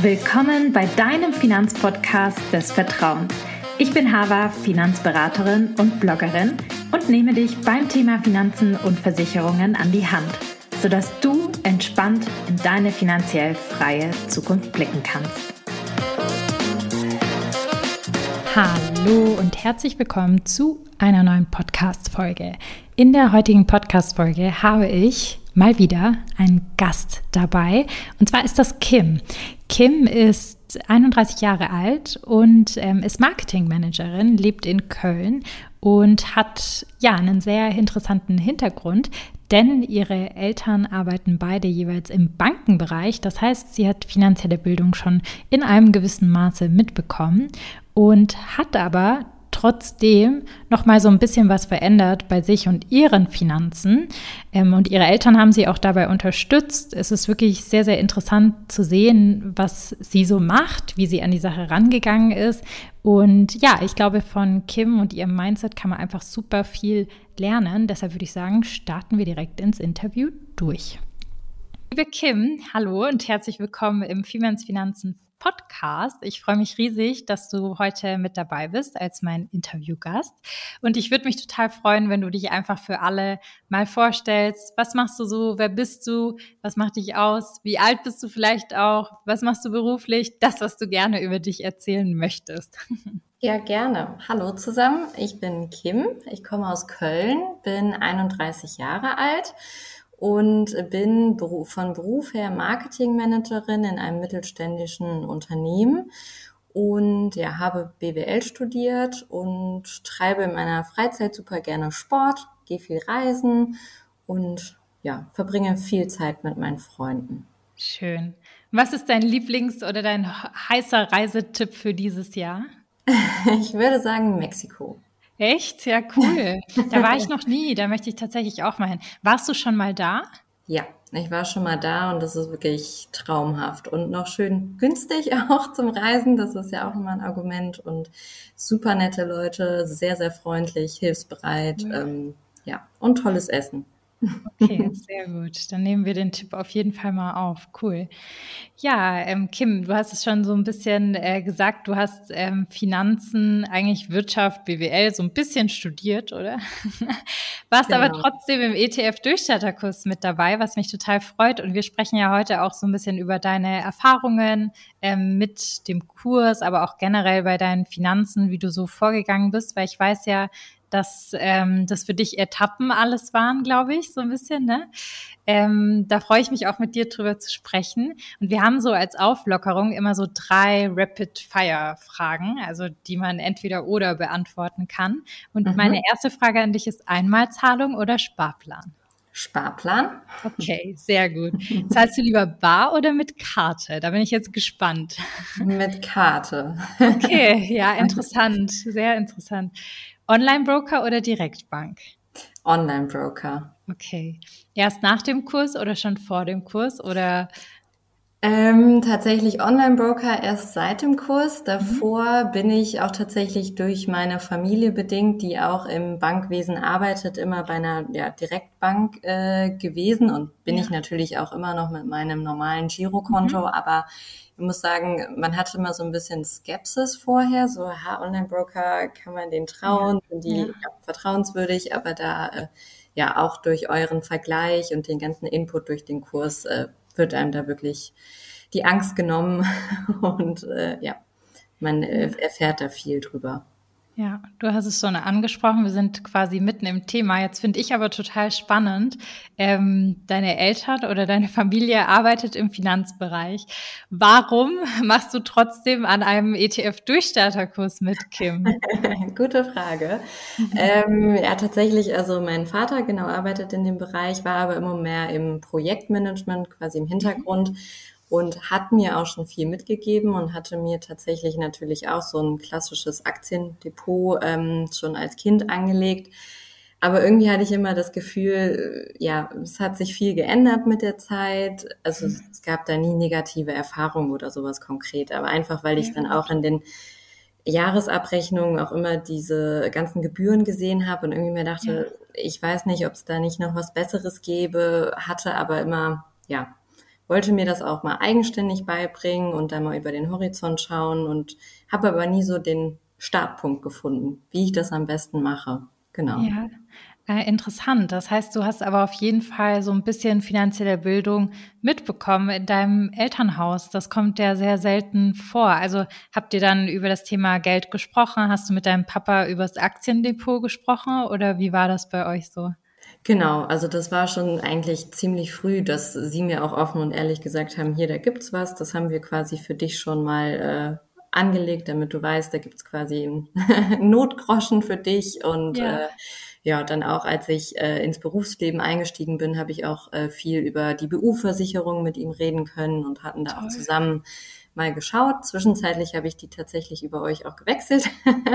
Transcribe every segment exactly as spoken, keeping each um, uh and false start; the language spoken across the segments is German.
Willkommen bei deinem Finanzpodcast des Vertrauens. Ich bin Hava, Finanzberaterin und Bloggerin und nehme dich beim Thema Finanzen und Versicherungen an die Hand, sodass du entspannt in deine finanziell freie Zukunft blicken kannst. Hallo und herzlich willkommen zu einer neuen Podcast-Folge. In der heutigen Podcast-Folge habe ich mal wieder einen Gast dabei, und zwar ist das Kim. Kim ist einunddreißig Jahre alt und ähm, ist Marketingmanagerin, lebt in Köln und hat ja einen sehr interessanten Hintergrund, denn ihre Eltern arbeiten beide jeweils im Bankenbereich. Das heißt, sie hat finanzielle Bildung schon in einem gewissen Maße mitbekommen und hat aber trotzdem noch mal so ein bisschen was verändert bei sich und ihren Finanzen. Ähm, und ihre Eltern haben sie auch dabei unterstützt. Es ist wirklich sehr, sehr interessant zu sehen, was sie so macht, wie sie an die Sache rangegangen ist. Und ja, ich glaube, von Kim und ihrem Mindset kann man einfach super viel lernen. Deshalb würde ich sagen, starten wir direkt ins Interview durch. Liebe Kim, hallo und herzlich willkommen im Femens Finanzen Podcast. Ich freue mich riesig, dass du heute mit dabei bist als mein Interviewgast. Und ich würde mich total freuen, wenn du dich einfach für alle mal vorstellst. Was machst du so? Wer bist du? Was macht dich aus? Wie alt bist du vielleicht auch? Was machst du beruflich? Das, was du gerne über dich erzählen möchtest. Ja, gerne. Hallo zusammen. Ich bin Kim. Ich komme aus Köln, bin einunddreißig Jahre alt und bin von Beruf her Marketingmanagerin in einem mittelständischen Unternehmen und ja, habe B W L studiert und treibe in meiner Freizeit super gerne Sport, gehe viel reisen und ja, verbringe viel Zeit mit meinen Freunden. Schön. Was ist dein Lieblings- oder dein heißer Reisetipp für dieses Jahr? Ich würde sagen Mexiko. Echt? Ja, cool. Da war ich noch nie. Da möchte ich tatsächlich auch mal hin. Warst du schon mal da? Ja, ich war schon mal da und das ist wirklich traumhaft und noch schön günstig auch zum Reisen. Das ist ja auch nochmal ein Argument und super nette Leute, sehr, sehr freundlich, hilfsbereit, mhm. ähm, ja, und tolles Essen. Okay, sehr gut. Dann nehmen wir den Tipp auf jeden Fall mal auf. Cool. Ja, ähm, Kim, du hast es schon so ein bisschen äh, gesagt, du hast ähm, Finanzen, eigentlich Wirtschaft, B W L so ein bisschen studiert, oder? Warst genau. aber trotzdem im E T F-Durchstarterkurs mit dabei, was mich total freut. Und wir sprechen ja heute auch so ein bisschen über deine Erfahrungen ähm, mit dem Kurs, aber auch generell bei deinen Finanzen, wie du so vorgegangen bist, weil ich weiß ja, dass ähm, das für dich Etappen alles waren, glaube ich, so ein bisschen, ne? Ähm, da freue ich mich auch mit dir drüber zu sprechen. Und wir haben so als Auflockerung immer so drei Rapid-Fire-Fragen, also die man entweder oder beantworten kann. Und mhm. meine erste Frage an dich ist Einmalzahlung oder Sparplan? Sparplan. Okay, sehr gut. Zahlst du lieber bar oder mit Karte? Da bin ich jetzt gespannt. Mit Karte. Okay, ja, interessant, sehr interessant. Online-Broker oder Direktbank? Online-Broker. Okay. Erst nach dem Kurs oder schon vor dem Kurs oder? Ähm, tatsächlich Online-Broker erst seit dem Kurs. Davor mhm. bin ich auch tatsächlich durch meine Familie bedingt, die auch im Bankwesen arbeitet, immer bei einer ja, Direktbank äh, gewesen und bin ja. ich natürlich auch immer noch mit meinem normalen Girokonto, mhm. aber ich muss sagen, man hatte immer so ein bisschen Skepsis vorher, so, ha, Online-Broker, kann man denen trauen, ja. sind die ja. Ja, vertrauenswürdig, aber da äh, ja auch durch euren Vergleich und den ganzen Input durch den Kurs äh, wird einem da wirklich die Angst genommen und äh, ja, man äh, erfährt da viel drüber. Ja, du hast es schon angesprochen, wir sind quasi mitten im Thema. Jetzt finde ich aber total spannend, ähm, deine Eltern oder deine Familie arbeitet im Finanzbereich. Warum machst du trotzdem an einem E T F-Durchstarterkurs mit, Kim? Gute Frage. ähm, ja, tatsächlich, also mein Vater genau arbeitet in dem Bereich, war aber immer mehr im Projektmanagement, quasi im Hintergrund. Mhm. Und hat mir auch schon viel mitgegeben und hatte mir tatsächlich natürlich auch so ein klassisches Aktiendepot ähm, schon als Kind angelegt. Aber irgendwie hatte ich immer das Gefühl, ja, es hat sich viel geändert mit der Zeit. Also mhm. es gab da nie negative Erfahrungen oder sowas konkret. Aber einfach, weil ich ja, dann auch in den Jahresabrechnungen auch immer diese ganzen Gebühren gesehen habe und irgendwie mir dachte, ja. ich weiß nicht, ob es da nicht noch was Besseres gäbe, hatte aber immer, ja, wollte mir das auch mal eigenständig beibringen und dann mal über den Horizont schauen und habe aber nie so den Startpunkt gefunden, wie ich das am besten mache. Genau. Ja, äh, interessant. Das heißt, du hast aber auf jeden Fall so ein bisschen finanzielle Bildung mitbekommen in deinem Elternhaus. Das kommt ja sehr selten vor. Also habt ihr dann über das Thema Geld gesprochen? Hast du mit deinem Papa über das Aktiendepot gesprochen oder wie war das bei euch so? Genau, also das war schon eigentlich ziemlich früh, dass sie mir auch offen und ehrlich gesagt haben, hier, da gibt's was, das haben wir quasi für dich schon mal äh, angelegt, damit du weißt, da gibt's quasi einen Notgroschen für dich. Und Ja, äh, ja, dann auch, als ich äh, ins Berufsleben eingestiegen bin, habe ich auch äh, viel über die B U-Versicherung mit ihm reden können und hatten da auch toll. zusammen mal geschaut. Zwischenzeitlich habe ich die tatsächlich über euch auch gewechselt.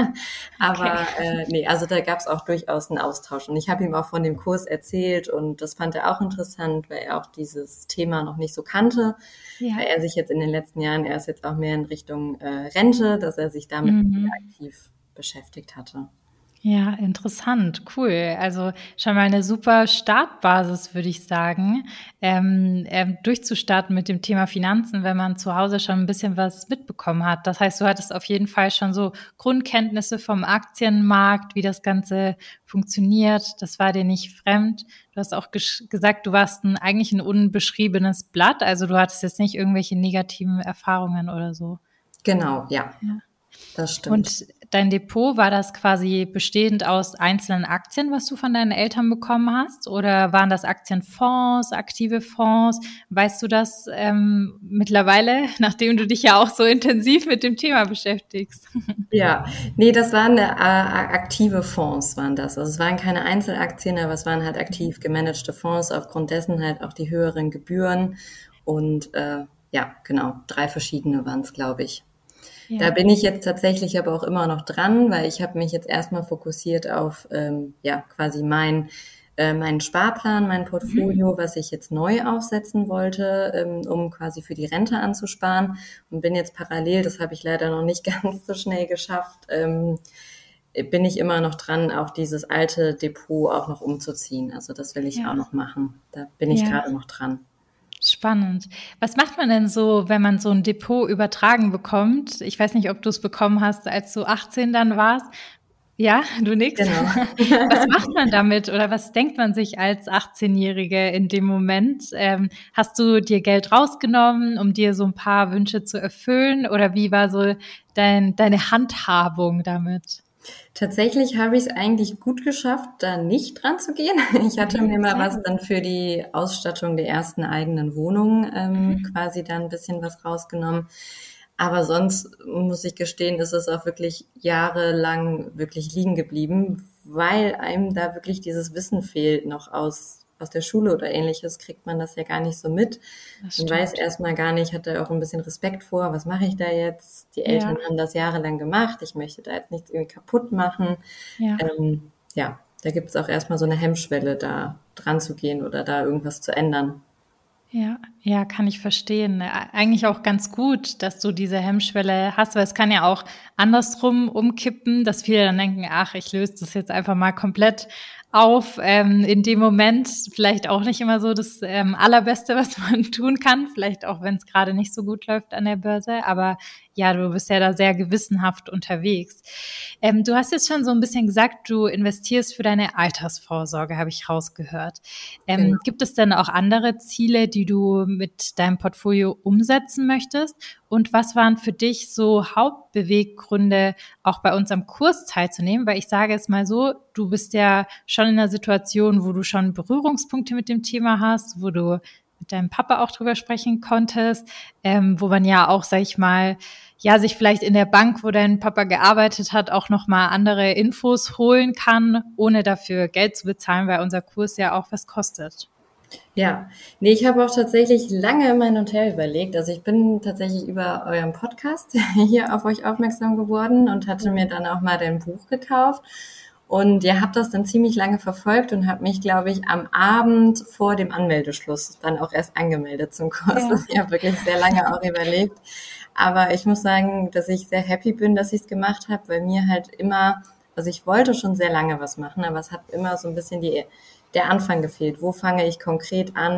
Aber Okay. äh, nee, also da gab es auch durchaus einen Austausch. Und ich habe ihm auch von dem Kurs erzählt und das fand er auch interessant, weil er auch dieses Thema noch nicht so kannte. Ja. Weil er sich jetzt in den letzten Jahren, er ist jetzt auch mehr in Richtung äh, Rente, dass er sich damit Mhm. aktiv beschäftigt hatte. Ja, interessant, cool. Also schon mal eine super Startbasis, würde ich sagen, ähm, ähm, durchzustarten mit dem Thema Finanzen, wenn man zu Hause schon ein bisschen was mitbekommen hat. Das heißt, du hattest auf jeden Fall schon so Grundkenntnisse vom Aktienmarkt, wie das Ganze funktioniert. Das war dir nicht fremd. Du hast auch gesch- gesagt, du warst ein, eigentlich ein unbeschriebenes Blatt. Also du hattest jetzt nicht irgendwelche negativen Erfahrungen oder so. Genau, ja, Ja. das stimmt. Und dein Depot, war das quasi bestehend aus einzelnen Aktien, was du von deinen Eltern bekommen hast? Oder waren das Aktienfonds, aktive Fonds? Weißt du das ähm, mittlerweile, nachdem du dich ja auch so intensiv mit dem Thema beschäftigst? Ja, nee, das waren äh, aktive Fonds, waren das. Also es waren keine Einzelaktien, aber es waren halt aktiv gemanagte Fonds, aufgrund dessen halt auch die höheren Gebühren. Und äh, ja, genau, drei verschiedene waren es, glaube ich. Da Ja. bin ich jetzt tatsächlich aber auch immer noch dran, weil ich habe mich jetzt erstmal fokussiert auf ähm, ja quasi mein äh, meinen Sparplan, mein Portfolio, was ich jetzt neu aufsetzen wollte, ähm, um quasi für die Rente anzusparen, und bin jetzt parallel, das habe ich leider noch nicht ganz so schnell geschafft, ähm, bin ich immer noch dran, auch dieses alte Depot auch noch umzuziehen. Also das will ich Ja. auch noch machen. Da bin ich Ja. gerade noch dran. Spannend. Was macht man denn so, wenn man so ein Depot übertragen bekommt? Ich weiß nicht, ob du es bekommen hast, als du achtzehn dann warst. Ja, du nix. Genau. Was macht man damit oder was denkt man sich als achtzehnjährige in dem Moment? Ähm, hast du dir Geld rausgenommen, um dir so ein paar Wünsche zu erfüllen oder wie war so dein deine Handhabung damit? Tatsächlich habe ich es eigentlich gut geschafft, da nicht dran zu gehen. Ich hatte Mhm, mir mal sehr was gut. dann für die Ausstattung der ersten eigenen Wohnung ähm, Mhm. quasi dann ein bisschen was rausgenommen. Aber sonst muss ich gestehen, ist es auch wirklich jahrelang wirklich liegen geblieben, weil einem da wirklich dieses Wissen fehlt, noch aus, aus der Schule oder ähnliches kriegt man das ja gar nicht so mit. Das Man weiß stimmt. erstmal gar nicht, hat da auch ein bisschen Respekt vor, was mache ich da jetzt? Die Eltern Ja, haben das jahrelang gemacht, ich möchte da jetzt nichts irgendwie kaputt machen. ja. Ähm, ja, da gibt es auch erstmal so eine Hemmschwelle, da dran zu gehen oder da irgendwas zu ändern. Ja, ja, kann ich verstehen. Äh, Eigentlich auch ganz gut, dass du diese Hemmschwelle hast, weil es kann ja auch andersrum umkippen, dass viele dann denken, ach, ich löse das jetzt einfach mal komplett auf. Ähm, in dem Moment vielleicht auch nicht immer so das ähm, Allerbeste, was man tun kann, vielleicht auch, wenn es gerade nicht so gut läuft an der Börse. Aber ja, du bist ja da sehr gewissenhaft unterwegs. Ähm, du hast jetzt schon so ein bisschen gesagt, du investierst für deine Altersvorsorge, habe ich rausgehört. Ähm, Genau. gibt es denn auch andere Ziele, die du mit deinem Portfolio umsetzen möchtest? Und was waren für dich so Hauptbeweggründe, auch bei unserem Kurs teilzunehmen? Weil ich sage es mal so, du bist ja schon in einer Situation, wo du schon Berührungspunkte mit dem Thema hast, wo du mit deinem Papa auch drüber sprechen konntest, ähm, wo man ja auch, sag ich mal, ja, sich vielleicht in der Bank, wo dein Papa gearbeitet hat, auch nochmal andere Infos holen kann, ohne dafür Geld zu bezahlen, weil unser Kurs ja auch was kostet. Ja, nee, ich habe auch tatsächlich lange in mein Hotel überlegt. Also ich bin tatsächlich über euren Podcast hier auf euch aufmerksam geworden und hatte mir dann auch mal dein Buch gekauft. Und ihr habt das dann ziemlich lange verfolgt und habt mich, glaube ich, am Abend vor dem Anmeldeschluss dann auch erst angemeldet zum Kurs. Ja. Also ich habe wirklich sehr lange auch überlegt. Aber ich muss sagen, dass ich sehr happy bin, dass ich es gemacht habe, weil mir halt immer, also ich wollte schon sehr lange was machen, aber es hat immer so ein bisschen die, der Anfang gefehlt. Wo fange ich konkret an?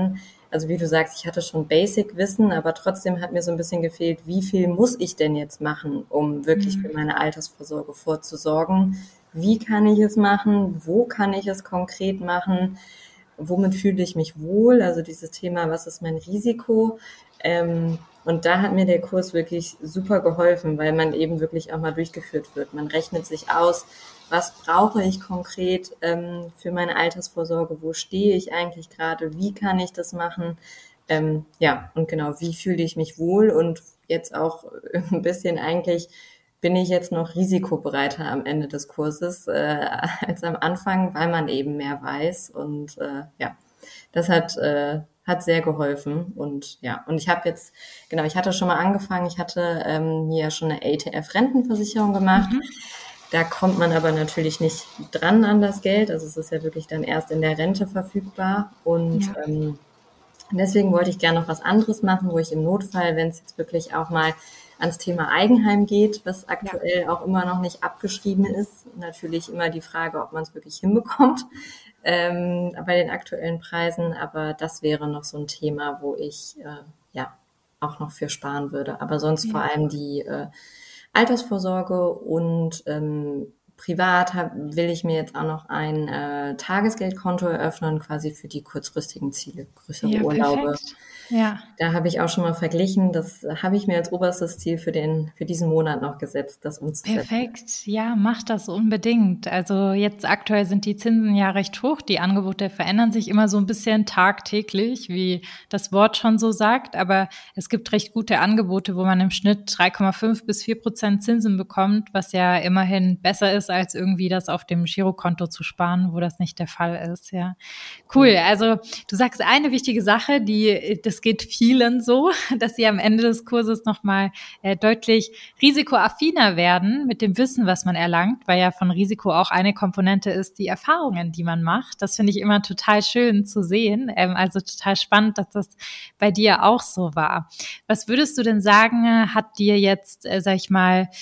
Also wie du sagst, ich hatte schon Basic-Wissen, aber trotzdem hat mir so ein bisschen gefehlt, wie viel muss ich denn jetzt machen, um wirklich für meine Altersvorsorge vorzusorgen? Wie kann ich es machen? Wo kann ich es konkret machen? Womit fühle ich mich wohl? Also dieses Thema, was ist mein Risiko? Ähm, und da hat mir der Kurs wirklich super geholfen, weil man eben wirklich auch mal durchgeführt wird. Man rechnet sich aus, was brauche ich konkret ähm, für meine Altersvorsorge? Wo stehe ich eigentlich gerade? Wie kann ich das machen? Ähm, ja, und genau, wie fühle ich mich wohl? Und jetzt auch ein bisschen eigentlich, bin ich jetzt noch risikobereiter am Ende des Kurses äh, als am Anfang, weil man eben mehr weiß. Und äh, ja, das hat äh, hat sehr geholfen. Und ja, und ich habe jetzt, genau, ich hatte schon mal angefangen, ich hatte ähm, mir schon eine A T F-Rentenversicherung gemacht. Mhm. Da kommt man aber natürlich nicht dran an das Geld. Also es ist ja wirklich dann erst in der Rente verfügbar. Und ja. ähm, deswegen wollte ich gerne noch was anderes machen, wo ich im Notfall, wenn es jetzt wirklich auch mal ans Thema Eigenheim geht, was aktuell ja. auch immer noch nicht abgeschrieben ist, natürlich immer die Frage, ob man es wirklich hinbekommt ähm, bei den aktuellen Preisen. Aber das wäre noch so ein Thema, wo ich äh, ja auch noch für sparen würde. Aber sonst ja. vor allem die äh, Altersvorsorge und ähm, privat hab, will ich mir jetzt auch noch ein äh, Tagesgeldkonto eröffnen, quasi für die kurzfristigen Ziele, größere ja, Urlaube. Perfekt. Ja. Da habe ich auch schon mal verglichen, das habe ich mir als oberstes Ziel für den für diesen Monat noch gesetzt, das umzusetzen. Perfekt, ja, mach das unbedingt. Also jetzt aktuell sind die Zinsen ja recht hoch, die Angebote verändern sich immer so ein bisschen tagtäglich, wie das Wort schon so sagt, aber es gibt recht gute Angebote, wo man im Schnitt drei Komma fünf bis vier Prozent Zinsen bekommt, was ja immerhin besser ist, als irgendwie das auf dem Girokonto zu sparen, wo das nicht der Fall ist, ja. Cool, also du sagst eine wichtige Sache, die das geht vielen so, dass sie am Ende des Kurses nochmal äh, deutlich risikoaffiner werden mit dem Wissen, was man erlangt, weil ja von Risiko auch eine Komponente ist, die Erfahrungen, die man macht. Das finde ich immer total schön zu sehen, ähm, also total spannend, dass das bei dir auch so war. Was würdest du denn sagen, hat dir jetzt, äh, sag ich mal,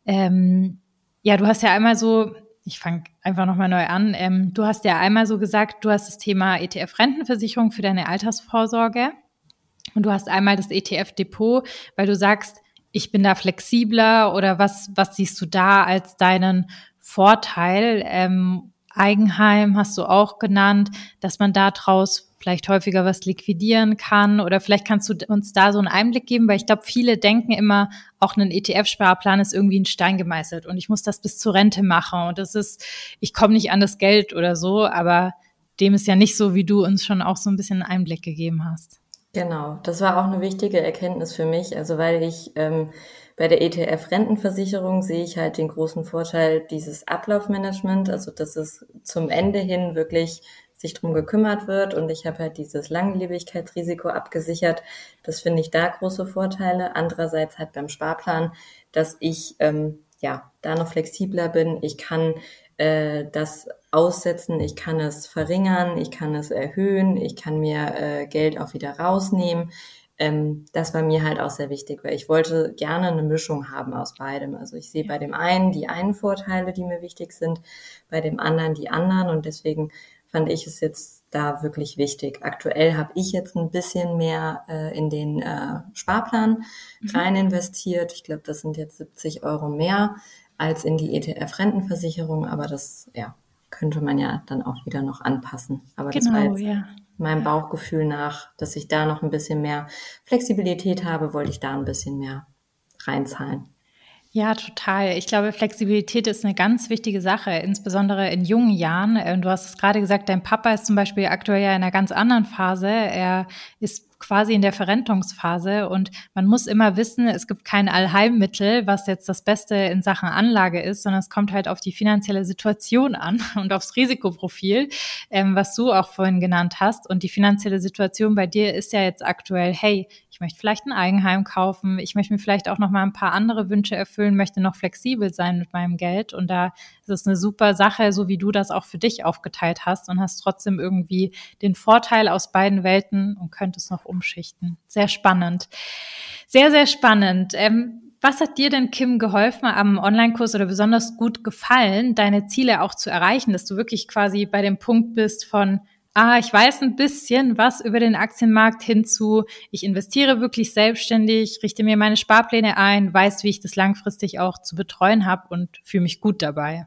ähm, ja, du hast ja einmal so, ich fange einfach nochmal neu an, ähm, du hast ja einmal so gesagt, du hast das Thema E T F-Rentenversicherung für deine Altersvorsorge. Und du hast einmal das E T F-Depot, weil du sagst, ich bin da flexibler oder was, was siehst du da als deinen Vorteil? Ähm, Eigenheim hast du auch genannt, dass man da draus vielleicht häufiger was liquidieren kann oder vielleicht kannst du uns da so einen Einblick geben, weil ich glaube, viele denken immer, auch ein E T F-Sparplan ist irgendwie in Stein gemeißelt und ich muss das bis zur Rente machen und das ist, ich komme nicht an das Geld oder so, aber dem ist ja nicht so, wie du uns schon auch so ein bisschen einen Einblick gegeben hast. Genau, das war auch eine wichtige Erkenntnis für mich, also weil ich ähm, bei der E T F-Rentenversicherung sehe ich halt den großen Vorteil dieses Ablaufmanagement, also dass es zum Ende hin wirklich sich drum gekümmert wird und ich habe halt dieses Langlebigkeitsrisiko abgesichert. Das finde ich da große Vorteile. Andererseits halt beim Sparplan, dass ich ähm, ja da noch flexibler bin. Ich kann äh, das aussetzen, ich kann es verringern, ich kann es erhöhen, ich kann mir äh, Geld auch wieder rausnehmen. Ähm, das war mir halt auch sehr wichtig, weil ich wollte gerne eine Mischung haben aus beidem. Also ich sehe bei dem einen die einen Vorteile, die mir wichtig sind, bei dem anderen die anderen und deswegen fand ich es jetzt da wirklich wichtig. Aktuell habe ich jetzt ein bisschen mehr äh, in den äh, Sparplan mhm. rein investiert. Ich glaube, das sind jetzt siebzig Euro mehr als in die E T F-Rentenversicherung, aber das ja könnte man ja dann auch wieder noch anpassen. Aber genau, das war jetzt ja. meinem Bauchgefühl nach, dass ich da noch ein bisschen mehr Flexibilität habe, wollte ich da ein bisschen mehr reinzahlen. Ja, total. Ich glaube, Flexibilität ist eine ganz wichtige Sache, insbesondere in jungen Jahren. Du hast es gerade gesagt, dein Papa ist zum Beispiel aktuell ja in einer ganz anderen Phase. Er ist quasi in der Verrentungsphase und man muss immer wissen, es gibt kein Allheilmittel, was jetzt das Beste in Sachen Anlage ist, sondern es kommt halt auf die finanzielle Situation an und aufs Risikoprofil, ähm, was du auch vorhin genannt hast. Und die finanzielle Situation bei dir ist ja jetzt aktuell, hey, ich möchte vielleicht ein Eigenheim kaufen, ich möchte mir vielleicht auch noch mal ein paar andere Wünsche erfüllen, möchte noch flexibel sein mit meinem Geld und da ist es eine super Sache, so wie du das auch für dich aufgeteilt hast und hast trotzdem irgendwie den Vorteil aus beiden Welten und könntest noch umschichten. Sehr spannend. Sehr, sehr spannend. Ähm, was hat dir denn, Kim, geholfen am Online-Kurs oder besonders gut gefallen, deine Ziele auch zu erreichen, dass du wirklich quasi bei dem Punkt bist von ah, ich weiß ein bisschen was über den Aktienmarkt hinzu, ich investiere wirklich selbstständig, richte mir meine Sparpläne ein, weiß, wie ich das langfristig auch zu betreuen habe und fühle mich gut dabei?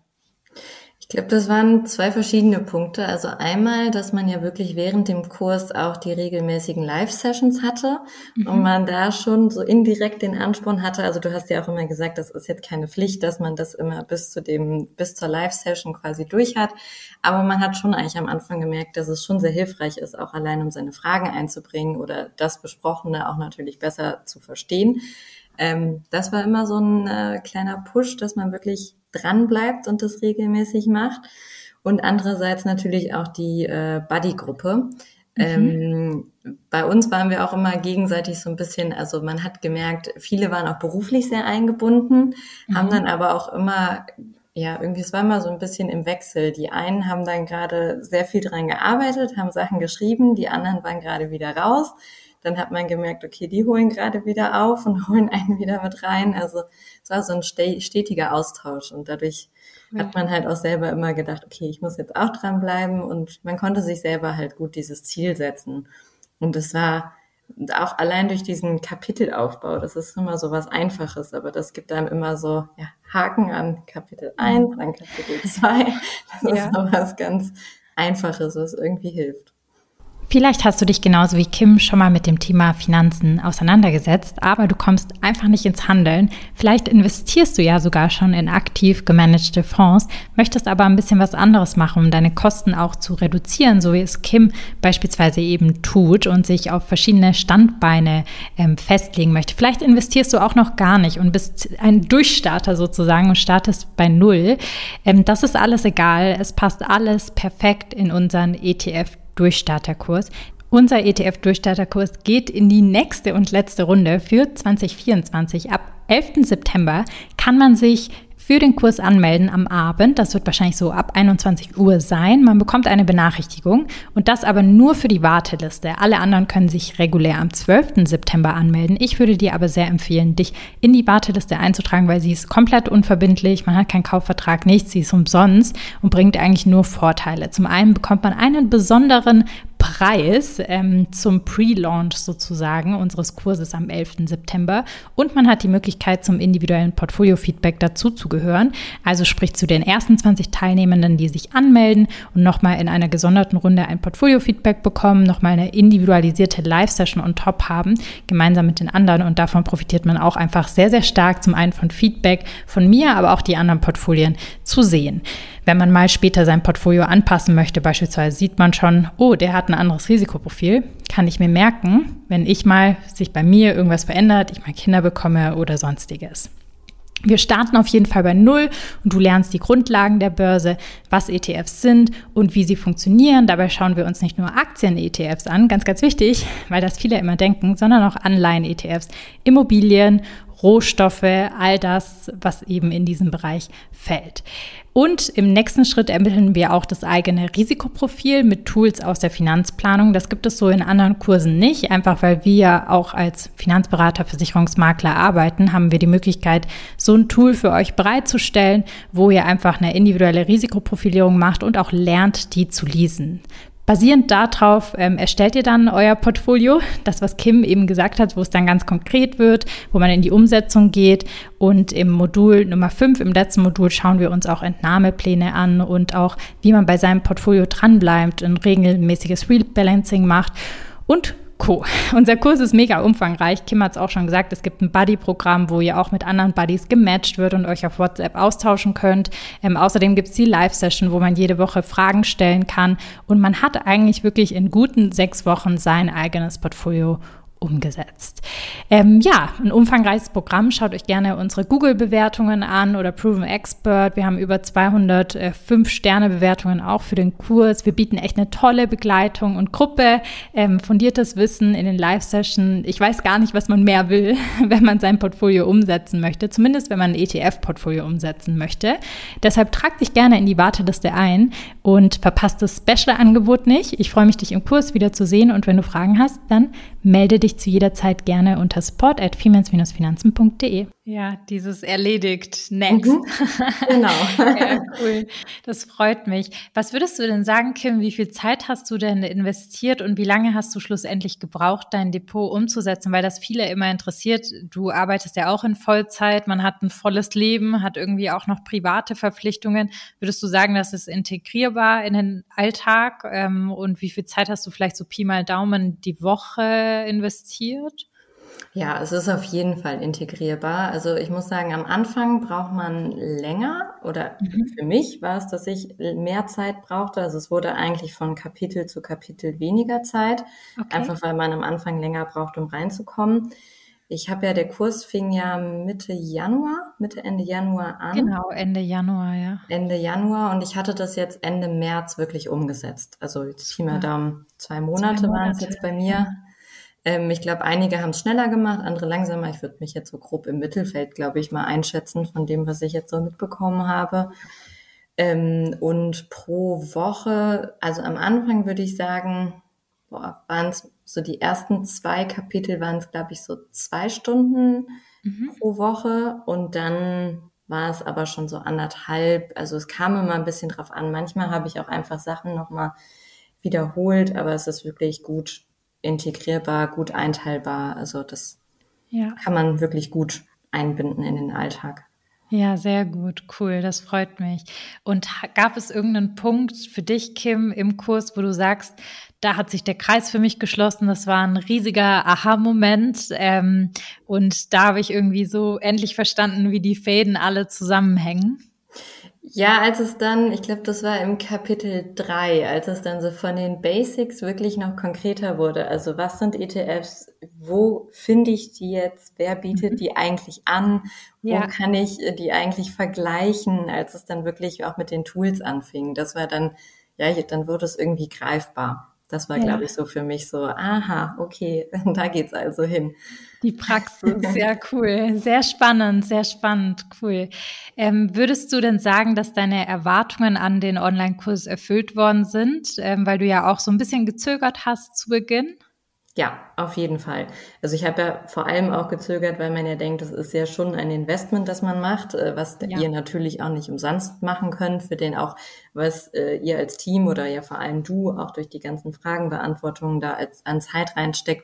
Ich glaube, das waren zwei verschiedene Punkte. Also einmal, dass man ja wirklich während dem Kurs auch die regelmäßigen Live-Sessions hatte mhm. und man da schon so indirekt den Ansporn hatte. Also du hast ja auch immer gesagt, das ist jetzt keine Pflicht, dass man das immer bis zu dem, bis zur Live-Session quasi durch hat. Aber man hat schon eigentlich am Anfang gemerkt, dass es schon sehr hilfreich ist, auch allein um seine Fragen einzubringen oder das Besprochene auch natürlich besser zu verstehen. Ähm, das war immer so ein äh, kleiner Push, dass man wirklich dran bleibt und das regelmäßig macht. Und andererseits natürlich auch die äh, Buddy-Gruppe. Mhm. Ähm, bei uns waren wir auch immer gegenseitig so ein bisschen, also man hat gemerkt, viele waren auch beruflich sehr eingebunden, mhm. haben dann aber auch immer, ja, irgendwie, es war immer so ein bisschen im Wechsel. Die einen haben dann gerade sehr viel dran gearbeitet, haben Sachen geschrieben, die anderen waren gerade wieder raus. Dann hat man gemerkt, okay, die holen gerade wieder auf und holen einen wieder mit rein. Also es war so ein stetiger Austausch und dadurch ja. hat man halt auch selber immer gedacht, okay, ich muss jetzt auch dranbleiben und man konnte sich selber halt gut dieses Ziel setzen. Und es war auch allein durch diesen Kapitelaufbau, das ist immer so was Einfaches, aber das gibt einem immer so ja, Haken an Kapitel eins, an Kapitel zwei. Das ja. ist so was ganz Einfaches, was irgendwie hilft. Vielleicht hast du dich genauso wie Kim schon mal mit dem Thema Finanzen auseinandergesetzt, aber du kommst einfach nicht ins Handeln. Vielleicht investierst du ja sogar schon in aktiv gemanagte Fonds, möchtest aber ein bisschen was anderes machen, um deine Kosten auch zu reduzieren, so wie es Kim beispielsweise eben tut und sich auf verschiedene Standbeine ähm, festlegen möchte. Vielleicht investierst du auch noch gar nicht und bist ein Durchstarter sozusagen und startest bei Null. Ähm, das ist alles egal. Es passt alles perfekt in unseren E T F Durchstarterkurs. Unser E T F-Durchstarterkurs geht in die nächste und letzte Runde für zwanzig vierundzwanzig. Ab elften September kann man sich für den Kurs anmelden am Abend. Das wird wahrscheinlich so ab einundzwanzig Uhr sein. Man bekommt eine Benachrichtigung und das aber nur für die Warteliste. Alle anderen können sich regulär am zwölften September anmelden. Ich würde dir aber sehr empfehlen, dich in die Warteliste einzutragen, weil sie ist komplett unverbindlich. Man hat keinen Kaufvertrag, nichts. Sie ist umsonst und bringt eigentlich nur Vorteile. Zum einen bekommt man einen besonderen Preis ähm, zum Pre-Launch sozusagen unseres Kurses am elften September und man hat die Möglichkeit, zum individuellen Portfolio-Feedback dazu zu gehören, also sprich zu den ersten zwanzig Teilnehmenden, die sich anmelden und nochmal in einer gesonderten Runde ein Portfolio-Feedback bekommen, nochmal eine individualisierte Live-Session on top haben, gemeinsam mit den anderen und davon profitiert man auch einfach sehr, sehr stark, zum einen von Feedback von mir, aber auch die anderen Portfolien zu sehen. Wenn man mal später sein Portfolio anpassen möchte, beispielsweise sieht man schon, oh, der hat ein anderes Risikoprofil, kann ich mir merken, wenn ich mal sich bei mir irgendwas verändert, ich mal Kinder bekomme oder sonstiges. Wir starten auf jeden Fall bei Null und du lernst die Grundlagen der Börse, was E T Fs sind und wie sie funktionieren. Dabei schauen wir uns nicht nur Aktien-E T Fs an, ganz, ganz wichtig, weil das viele immer denken, sondern auch Anleihen-E T Fs, Immobilien, Rohstoffe, all das, was eben in diesem Bereich fällt. Und im nächsten Schritt ermitteln wir auch das eigene Risikoprofil mit Tools aus der Finanzplanung. Das gibt es so in anderen Kursen nicht. Einfach weil wir auch als Finanzberater, Versicherungsmakler arbeiten, haben wir die Möglichkeit, so ein Tool für euch bereitzustellen, wo ihr einfach eine individuelle Risikoprofilierung macht und auch lernt, die zu lesen. Basierend darauf ähm, erstellt ihr dann euer Portfolio, das, was Kim eben gesagt hat, wo es dann ganz konkret wird, wo man in die Umsetzung geht. Und im Modul Nummer fünf, im letzten Modul, schauen wir uns auch Entnahmepläne an und auch, wie man bei seinem Portfolio dranbleibt, ein regelmäßiges Rebalancing macht und Co. Unser Kurs ist mega umfangreich. Kim hat es auch schon gesagt, es gibt ein Buddy-Programm, wo ihr auch mit anderen Buddies gematcht wird und euch auf WhatsApp austauschen könnt. Ähm, außerdem gibt es die Live-Session, wo man jede Woche Fragen stellen kann. Und man hat eigentlich wirklich in guten sechs Wochen sein eigenes Portfolio umgesetzt. Ähm, ja, ein umfangreiches Programm. Schaut euch gerne unsere Google-Bewertungen an oder Proven Expert. Wir haben über zweihundert äh, fünf-Sterne-Bewertungen auch für den Kurs. Wir bieten echt eine tolle Begleitung und Gruppe, ähm, fundiertes Wissen in den Live-Sessions. Ich weiß gar nicht, was man mehr will, wenn man sein Portfolio umsetzen möchte. Zumindest, wenn man ein E T F-Portfolio umsetzen möchte. Deshalb trag dich gerne in die Warteliste ein und verpasst das Special-Angebot nicht. Ich freue mich, dich im Kurs wieder zu sehen und wenn du Fragen hast, dann melde dich zu jeder Zeit gerne unter support at femens Finanzen punkt de. Ja, dieses erledigt, next. Mhm, genau. Ja, cool. Das freut mich. Was würdest du denn sagen, Kim, wie viel Zeit hast du denn investiert und wie lange hast du schlussendlich gebraucht, dein Depot umzusetzen? Weil das viele immer interessiert. Du arbeitest ja auch in Vollzeit, man hat ein volles Leben, hat irgendwie auch noch private Verpflichtungen. Würdest du sagen, das ist integrierbar in den Alltag? Ähm, und wie viel Zeit hast du vielleicht so Pi mal Daumen die Woche investiert? Ja, es ist auf jeden Fall integrierbar. Also ich muss sagen, am Anfang braucht man länger oder Mhm. für mich war es, dass ich mehr Zeit brauchte. Also es wurde eigentlich von Kapitel zu Kapitel weniger Zeit, Okay. einfach weil man am Anfang länger braucht, um reinzukommen. Ich habe ja, der Kurs fing ja Mitte Januar, Mitte, Ende Januar an. Genau, Ende Januar, ja. Ende Januar und ich hatte das jetzt Ende März wirklich umgesetzt. Also jetzt Pi mal Super. Daumen, zwei Zwei Monate waren es Monate, jetzt bei ja. mir. Ähm, ich glaube, einige haben es schneller gemacht, andere langsamer. Ich würde mich jetzt so grob im Mittelfeld, glaube ich, mal einschätzen von dem, was ich jetzt so mitbekommen habe. Ähm, und pro Woche, also am Anfang würde ich sagen, boah, waren es so die ersten zwei Kapitel waren es, glaube ich, so zwei Stunden Mhm. pro Woche und dann war es aber schon so anderthalb. Also es kam immer ein bisschen drauf an. Manchmal habe ich auch einfach Sachen nochmal wiederholt, aber es ist wirklich gut integrierbar, gut einteilbar. Also das Ja. kann man wirklich gut einbinden in den Alltag. Ja, sehr gut, cool, das freut mich. Und ha- gab es irgendeinen Punkt für dich, Kim, im Kurs, wo du sagst, da hat sich der Kreis für mich geschlossen, das war ein riesiger Aha-Moment ähm, und da habe ich irgendwie so endlich verstanden, wie die Fäden alle zusammenhängen. Ja, als es dann, ich glaube, das war im Kapitel drei, als es dann so von den Basics wirklich noch konkreter wurde. Also was sind E T Fs? Wo finde ich die jetzt? Wer bietet Mhm. die eigentlich an? Wo Ja, kann ich äh, die eigentlich vergleichen? Als es dann wirklich auch mit den Tools anfing. Das war dann, ja, dann wurde es irgendwie greifbar. Das war, ja. glaube ich, so für mich so, aha, okay, da geht's also hin. Die Praxis, ja cool, sehr spannend, sehr spannend, cool. Ähm, würdest du denn sagen, dass deine Erwartungen an den Online-Kurs erfüllt worden sind, ähm, weil du ja auch so ein bisschen gezögert hast zu Beginn? Ja, auf jeden Fall. Also ich habe ja vor allem auch gezögert, weil man ja denkt, das ist ja schon ein Investment, das man macht, äh, was Ja. ihr natürlich auch nicht umsonst machen könnt, für den auch, was äh, ihr als Team oder ja vor allem du auch durch die ganzen Fragenbeantwortungen da als an Zeit reinsteckt.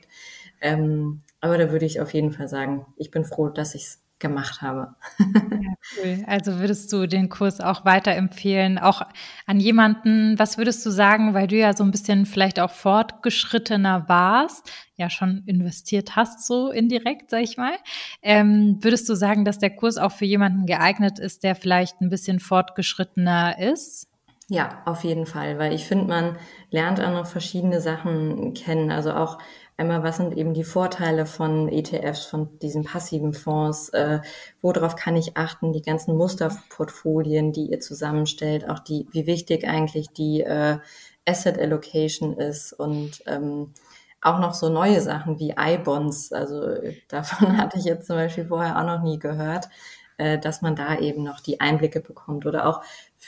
Ähm, aber da würde ich auf jeden Fall sagen, ich bin froh, dass ich es gemacht habe. Ja, cool. Also würdest du den Kurs auch weiterempfehlen, auch an jemanden, was würdest du sagen, weil du ja so ein bisschen vielleicht auch fortgeschrittener warst, ja schon investiert hast, so indirekt, sag ich mal. Ähm, würdest du sagen, dass der Kurs auch für jemanden geeignet ist, der vielleicht ein bisschen fortgeschrittener ist? Ja, auf jeden Fall, weil ich finde, man lernt auch noch verschiedene Sachen kennen. Also auch einmal, was sind eben die Vorteile von E T Fs, von diesen passiven Fonds, äh, worauf kann ich achten, die ganzen Musterportfolien, die ihr zusammenstellt, auch die, wie wichtig eigentlich die äh, Asset Allocation ist und ähm, auch noch so neue Sachen wie I-Bonds. Also äh, davon hatte ich jetzt zum Beispiel vorher auch noch nie gehört, äh, dass man da eben noch die Einblicke bekommt oder auch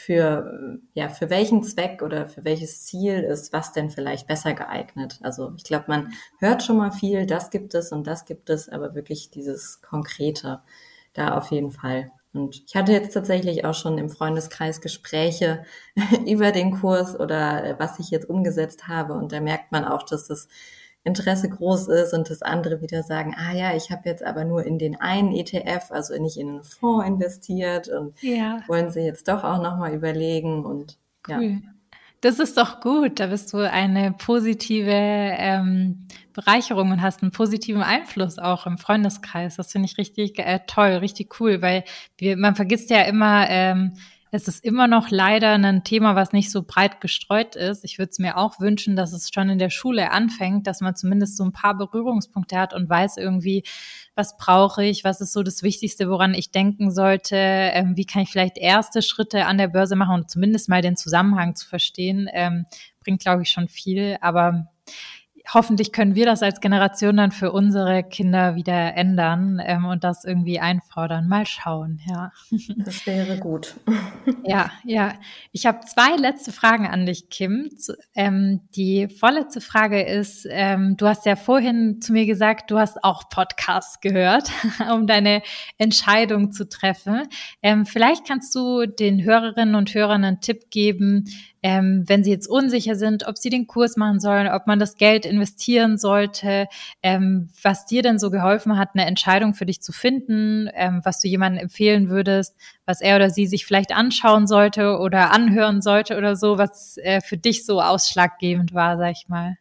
für, ja, für welchen Zweck oder für welches Ziel ist was denn vielleicht besser geeignet. Also ich glaube, man hört schon mal viel, das gibt es und das gibt es, aber wirklich dieses Konkrete, da auf jeden Fall. Und ich hatte jetzt tatsächlich auch schon im Freundeskreis Gespräche über den Kurs oder äh, was ich jetzt umgesetzt habe. Und da merkt man auch, dass das Interesse groß ist und das andere wieder sagen, ah ja, ich habe jetzt aber nur in den einen E T F, also nicht in einen Fonds investiert und Ja, wollen sie jetzt doch auch nochmal überlegen und ja. cool. Das ist doch gut. Da bist du eine positive ähm, Bereicherung und hast einen positiven Einfluss auch im Freundeskreis. Das finde ich richtig äh, toll, richtig cool, weil wir, man vergisst ja immer, ähm, es ist immer noch leider ein Thema, was nicht so breit gestreut ist. Ich würde es mir auch wünschen, dass es schon in der Schule anfängt, dass man zumindest so ein paar Berührungspunkte hat und weiß irgendwie, was brauche ich, was ist so das Wichtigste, woran ich denken sollte, ähm, wie kann ich vielleicht erste Schritte an der Börse machen und zumindest mal den Zusammenhang zu verstehen, ähm, bringt, glaube ich, schon viel. Aber hoffentlich können wir das als Generation dann für unsere Kinder wieder ändern ähm, und das irgendwie einfordern. Mal schauen, ja. Das wäre gut. Ja, ja. Ich habe zwei letzte Fragen an dich, Kim. Ähm, die vorletzte Frage ist, ähm, du hast ja vorhin zu mir gesagt, du hast auch Podcasts gehört, um deine Entscheidung zu treffen. Ähm, vielleicht kannst du den Hörerinnen und Hörern einen Tipp geben, Ähm, wenn sie jetzt unsicher sind, ob sie den Kurs machen sollen, ob man das Geld investieren sollte, ähm, was dir denn so geholfen hat, eine Entscheidung für dich zu finden, ähm, was du jemandem empfehlen würdest, was er oder sie sich vielleicht anschauen sollte oder anhören sollte oder so, was äh, für dich so ausschlaggebend war, sag ich mal.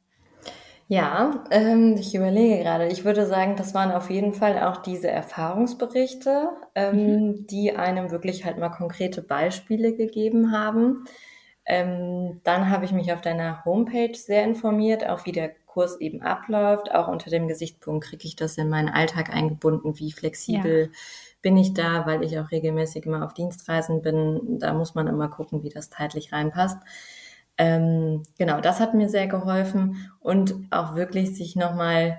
Ja, ähm, ich überlege gerade. Ich würde sagen, das waren auf jeden Fall auch diese Erfahrungsberichte, ähm, mhm. die einem wirklich halt mal konkrete Beispiele gegeben haben. Ähm, dann habe ich mich auf deiner Homepage sehr informiert, auch wie der Kurs eben abläuft, auch unter dem Gesichtspunkt, kriege ich das in meinen Alltag eingebunden, wie flexibel ja. bin ich da, weil ich auch regelmäßig immer auf Dienstreisen bin, da muss man immer gucken, wie das zeitlich reinpasst. Ähm, genau, das hat mir sehr geholfen und auch wirklich sich nochmal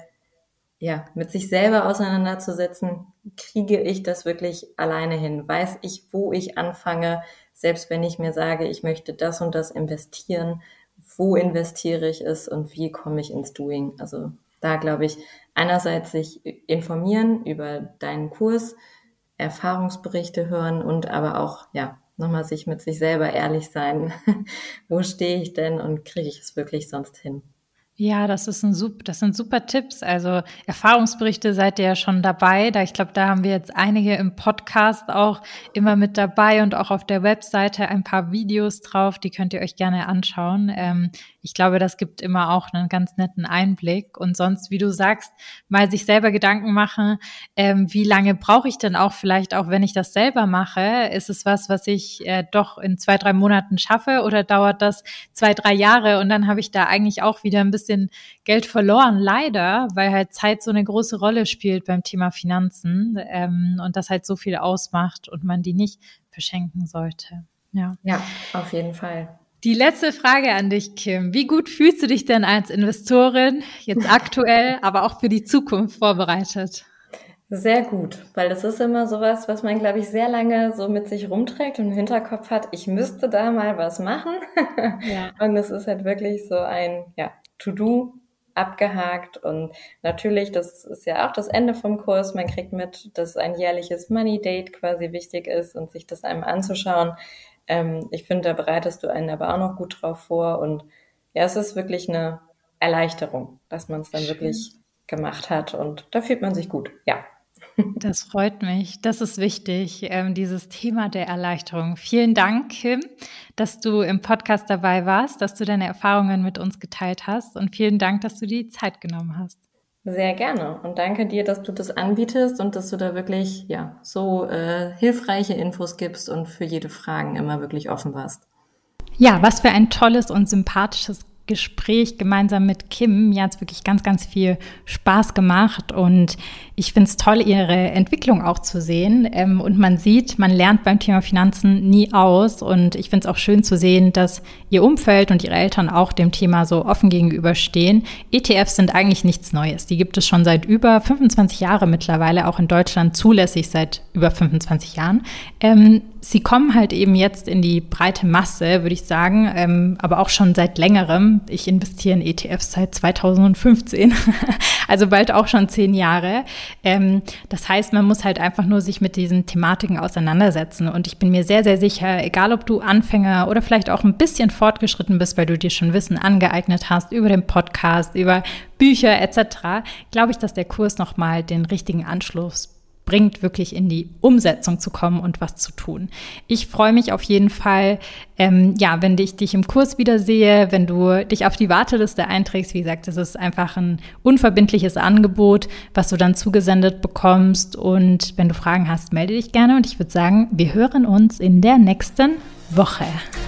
ja, mit sich selber auseinanderzusetzen, kriege ich das wirklich alleine hin? Weiß ich, wo ich anfange? Selbst wenn ich mir sage, ich möchte das und das investieren, wo investiere ich es und wie komme ich ins Doing? Also da glaube ich, einerseits sich informieren über deinen Kurs, Erfahrungsberichte hören und aber auch, ja, nochmal sich mit sich selber ehrlich sein. Wo stehe ich denn und kriege ich es wirklich sonst hin? Ja, das ist ein super, das sind super Tipps. Also Erfahrungsberichte seid ihr ja schon dabei. Da ich glaube, da haben wir jetzt einige im Podcast auch immer mit dabei und auch auf der Webseite ein paar Videos drauf. Die könnt ihr euch gerne anschauen. Ähm, ich glaube, das gibt immer auch einen ganz netten Einblick. Und sonst, wie du sagst, mal sich selber Gedanken machen, ähm, wie lange brauche ich denn auch vielleicht, auch wenn ich das selber mache? Ist es was, was ich äh, doch in zwei, drei Monaten schaffe oder dauert das zwei, drei Jahre? Und dann habe ich da eigentlich auch wieder ein bisschen Geld verloren, leider, weil halt Zeit so eine große Rolle spielt beim Thema Finanzen ähm, und das halt so viel ausmacht und man die nicht verschenken sollte. Ja, ja, auf jeden Fall. Die letzte Frage an dich, Kim. Wie gut fühlst du dich denn als Investorin jetzt aktuell, aber auch für die Zukunft vorbereitet? Sehr gut, weil das ist immer sowas, was man, glaube ich, sehr lange so mit sich rumträgt und im Hinterkopf hat, ich müsste da mal was machen. Ja. Und es ist halt wirklich so ein, ja, To-Do abgehakt und natürlich, das ist ja auch das Ende vom Kurs, man kriegt mit, dass ein jährliches Money Date quasi wichtig ist und sich das einem anzuschauen. Ähm, ich finde, da bereitest du einen aber auch noch gut drauf vor und ja, es ist wirklich eine Erleichterung, dass man es dann Schön. wirklich gemacht hat und da fühlt man sich gut, ja. Das freut mich. Das ist wichtig, ähm, dieses Thema der Erleichterung. Vielen Dank, Kim, dass du im Podcast dabei warst, dass du deine Erfahrungen mit uns geteilt hast und vielen Dank, dass du die Zeit genommen hast. Sehr gerne und danke dir, dass du das anbietest und dass du da wirklich ja so äh, hilfreiche Infos gibst und für jede Frage immer wirklich offen warst. Ja, was für ein tolles und sympathisches Gespräch gemeinsam mit Kim. Mir hat es wirklich ganz, ganz viel Spaß gemacht und ich finde es toll, ihre Entwicklung auch zu sehen. Ähm, und man sieht, man lernt beim Thema Finanzen nie aus und ich finde es auch schön zu sehen, dass ihr Umfeld und ihre Eltern auch dem Thema so offen gegenüberstehen. E T Fs sind eigentlich nichts Neues. Die gibt es schon seit über fünfundzwanzig Jahren mittlerweile, auch in Deutschland zulässig seit über fünfundzwanzig Jahren. Ähm, Sie kommen halt eben jetzt in die breite Masse, würde ich sagen, ähm, aber auch schon seit längerem. Ich investiere in E T Fs seit zweitausendfünfzehn, also bald auch schon zehn Jahre. Ähm, das heißt, man muss halt einfach nur sich mit diesen Thematiken auseinandersetzen. Und ich bin mir sehr, sehr sicher, egal ob du Anfänger oder vielleicht auch ein bisschen fortgeschritten bist, weil du dir schon Wissen angeeignet hast über den Podcast, über Bücher et cetera, glaube ich, dass der Kurs nochmal den richtigen Anschluss bringt, wirklich in die Umsetzung zu kommen und was zu tun. Ich freue mich auf jeden Fall, ähm, ja, wenn ich dich im Kurs wiedersehe, wenn du dich auf die Warteliste einträgst. Wie gesagt, das ist einfach ein unverbindliches Angebot, was du dann zugesendet bekommst. Und wenn du Fragen hast, melde dich gerne. Und ich würde sagen, wir hören uns in der nächsten Woche.